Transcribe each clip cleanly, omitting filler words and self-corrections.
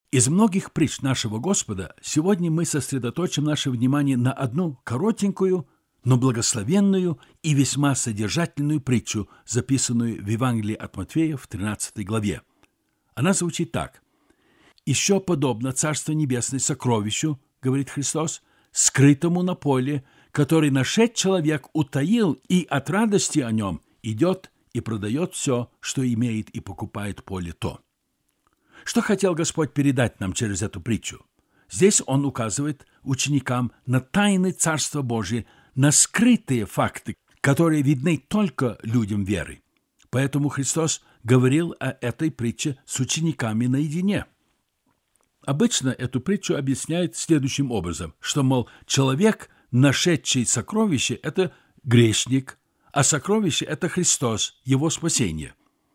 Из многих притч нашего Господа сегодня мы сосредоточим наше внимание на одну коротенькую, но благословенную и весьма содержательную притчу, записанную в Евангелии от Матфея в 13 главе. Она звучит так. «Еще подобно Царство Небесное сокровищу, — говорит Христос, — скрытому на поле, который нашед человек утаил и от радости о нем идет и продает все, что имеет, и покупает поле то». Что хотел Господь передать нам через эту притчу? Здесь Он указывает ученикам на тайны Царства Божия, на скрытые факты, которые видны только людям веры. Поэтому Христос говорил о этой притче с учениками наедине. Обычно эту притчу объясняют следующим образом, что, мол, человек, нашедший сокровище, – это грешник, а сокровище – это Христос, его спасение.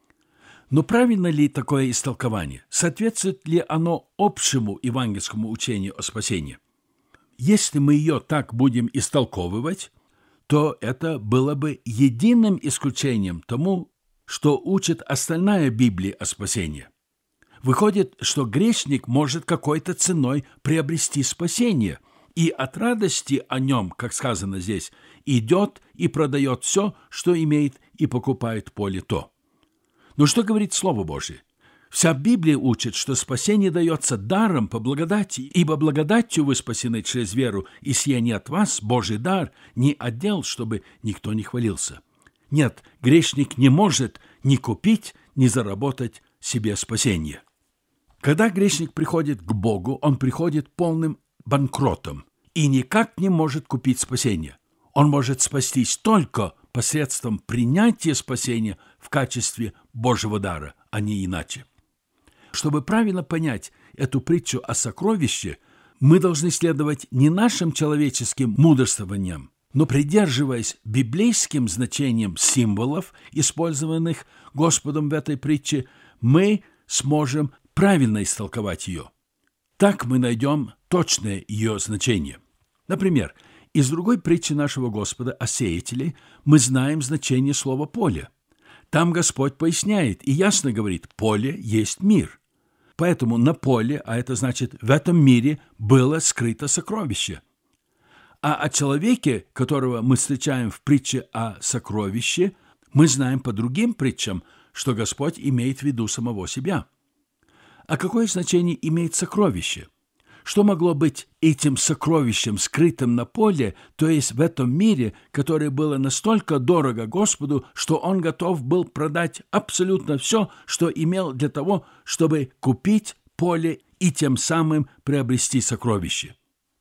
Но правильно ли такое истолкование? Соответствует ли оно общему евангельскому учению о спасении? Если мы ее так будем истолковывать, то это было бы единым исключением тому, что учит остальная Библия о спасении. Выходит, что грешник может какой-то ценой приобрести спасение, и от радости о нем, как сказано здесь, идет и продает все, что имеет, и покупает поле то. Но что говорит Слово Божие? Вся Библия учит, что спасение дается даром по благодати, ибо благодатью вы спасены через веру, и сие не от вас, Божий дар, не отдел, чтобы никто не хвалился. Нет, грешник не может ни купить, ни заработать себе спасение. Когда грешник приходит к Богу, он приходит полным банкротом и никак не может купить спасение. Он может спастись только посредством принятия спасения в качестве Божьего дара, а не иначе. Чтобы правильно понять эту притчу о сокровище, мы должны следовать не нашим человеческим мудрствованиям, но придерживаясь библейским значением символов, использованных Господом в этой притче, мы сможем правильно истолковать ее. Так мы найдем точное ее значение. Например, из другой притчи нашего Господа о сеятеле мы знаем значение слова «поле». Там Господь поясняет и ясно говорит: «Поле есть мир». Поэтому на поле, а это значит в этом мире, было скрыто сокровище. А о человеке, которого мы встречаем в притче о сокровище, мы знаем по другим притчам, что Господь имеет в виду самого себя. А какое значение имеет сокровище? Что могло быть этим сокровищем, скрытым на поле, то есть в этом мире, которое было настолько дорого Господу, что Он готов был продать абсолютно все, что имел, для того, чтобы купить поле и тем самым приобрести сокровище?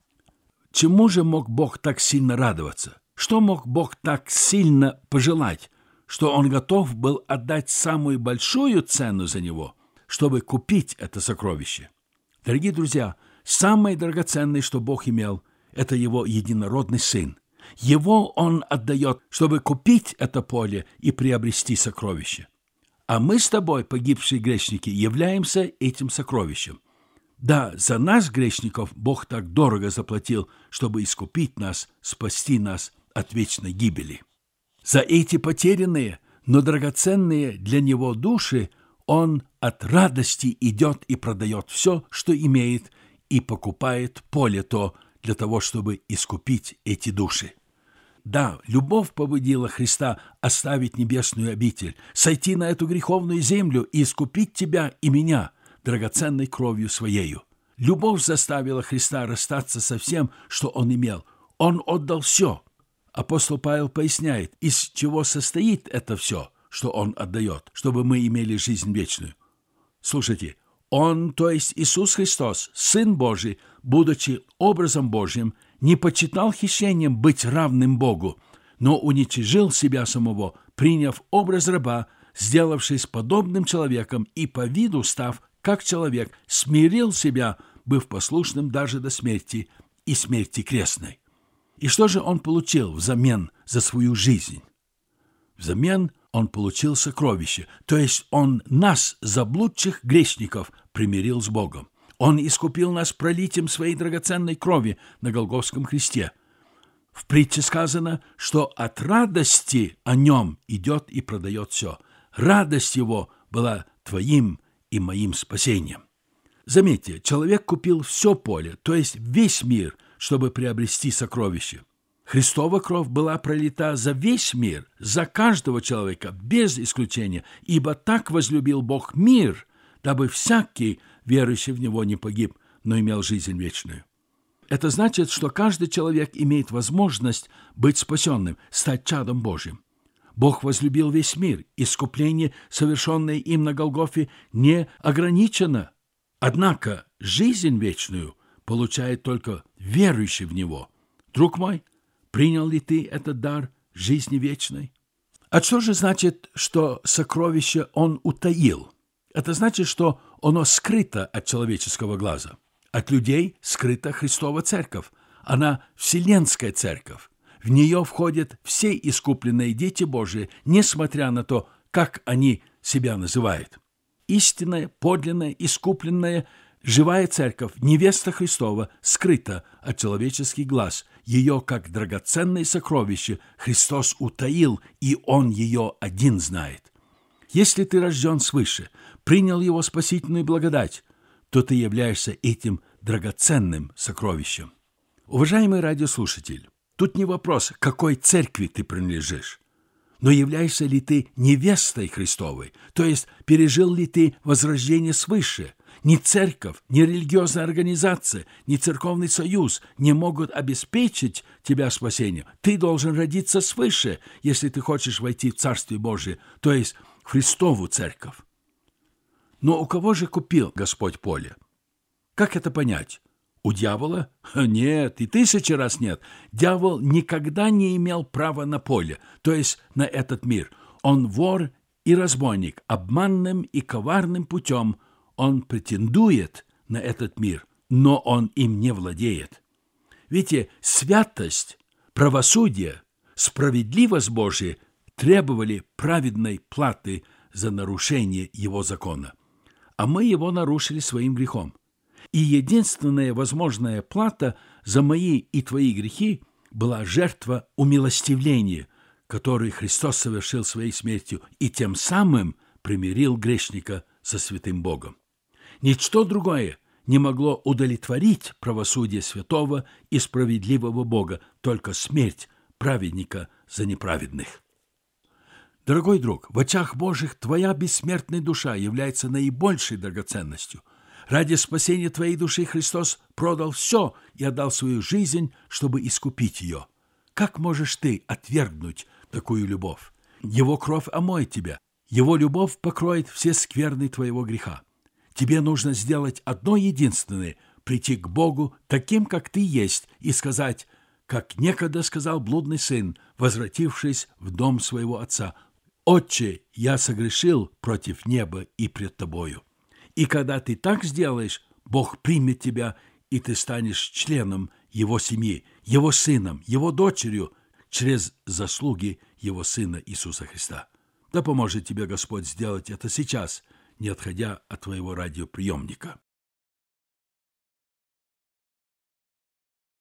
Чему же мог Бог так сильно радоваться? Что мог Бог так сильно пожелать, что Он готов был отдать самую большую цену за него, чтобы купить это сокровище? Дорогие друзья, самое драгоценное, что Бог имел, это Его единородный Сын. Его Он отдает, чтобы купить это поле и приобрести сокровище. А мы с тобой, погибшие грешники, являемся этим сокровищем. Да, за нас, грешников, Бог так дорого заплатил, чтобы искупить нас, спасти нас от вечной гибели. За эти потерянные, но драгоценные для Него души Он от радости идет и продает все, что имеет, и покупает поле то для того, чтобы искупить эти души. Да, любовь побудила Христа оставить небесную обитель, сойти на эту греховную землю и искупить тебя и меня драгоценной кровью Своею. Любовь заставила Христа расстаться со всем, что Он имел. Он отдал все. Апостол Павел поясняет, из чего состоит это все, что Он отдает, чтобы мы имели жизнь вечную. Слушайте, Он, то есть Иисус Христос, Сын Божий, будучи образом Божьим, не почитал хищением быть равным Богу, но уничижил себя самого, приняв образ раба, сделавшись подобным человеком и по виду став, как человек, смирил себя, быв послушным даже до смерти и смерти крестной. И что же Он получил взамен за свою жизнь? Взамен Он получил сокровище, то есть Он нас, заблудших грешников, примирил с Богом. Он искупил нас пролитием Своей драгоценной крови на Голгофском кресте. В притче сказано, что от радости о Нем идет и продает все. Радость Его была твоим и моим спасением. Заметьте, человек купил все поле, то есть весь мир, чтобы приобрести сокровище. Христова кровь была пролита за весь мир, за каждого человека, без исключения, ибо так возлюбил Бог мир, дабы всякий, верующий в Него, не погиб, но имел жизнь вечную. Это значит, что каждый человек имеет возможность быть спасенным, стать чадом Божьим. Бог возлюбил весь мир, искупление, совершенное им на Голгофе, не ограничено. Однако жизнь вечную получает только верующий в Него. Друг мой, принял ли ты этот дар жизни вечной? А что же значит, что сокровище Он утаил? Это значит, что оно скрыто от человеческого глаза. От людей скрыта Христова Церковь. Она Вселенская Церковь. В нее входят все искупленные дети Божии, несмотря на то, как они себя называют. Истинная, подлинная, искупленная, живая Церковь, невеста Христова, скрыта от человеческих глаз. Ее, как драгоценное сокровище, Христос утаил, и Он ее один знает. Если ты рожден свыше, принял Его спасительную благодать, то ты являешься этим драгоценным сокровищем. Уважаемый радиослушатель, тут не вопрос, к какой церкви ты принадлежишь, но являешься ли ты невестой Христовой, то есть пережил ли ты возрождение свыше. Ни церковь, ни религиозная организация, ни церковный союз не могут обеспечить тебя спасением. Ты должен родиться свыше, если ты хочешь войти в Царствие Божие, то есть в Христову церковь. Но у кого же купил Господь поле? Как это понять? У дьявола? Нет, и 1000 раз нет. Дьявол никогда не имел права на поле, то есть на этот мир. Он вор и разбойник. Обманным и коварным путем он претендует на этот мир, но он им не владеет. Видите, святость, правосудие, справедливость Божия требовали праведной платы за нарушение его закона. А мы его нарушили своим грехом. И единственная возможная плата за мои и твои грехи была жертва умилостивления, которую Христос совершил своей смертью и тем самым примирил грешника со святым Богом. Ничто другое не могло удовлетворить правосудие святого и справедливого Бога, только смерть праведника за неправедных. Дорогой друг, в очах Божьих твоя бессмертная душа является наибольшей драгоценностью. Ради спасения твоей души Христос продал все и отдал свою жизнь, чтобы искупить ее. Как можешь ты отвергнуть такую любовь? Его кровь омоет тебя. Его любовь покроет все скверны твоего греха. Тебе нужно сделать одно единственное – прийти к Богу таким, как ты есть, и сказать, как некогда сказал блудный сын, возвратившись в дом своего отца: «Отче, я согрешил против неба и пред тобою». И когда ты так сделаешь, Бог примет тебя, и ты станешь членом Его семьи, Его сыном, Его дочерью, через заслуги Его Сына Иисуса Христа. Да поможет тебе Господь сделать это сейчас, не отходя от твоего радиоприемника.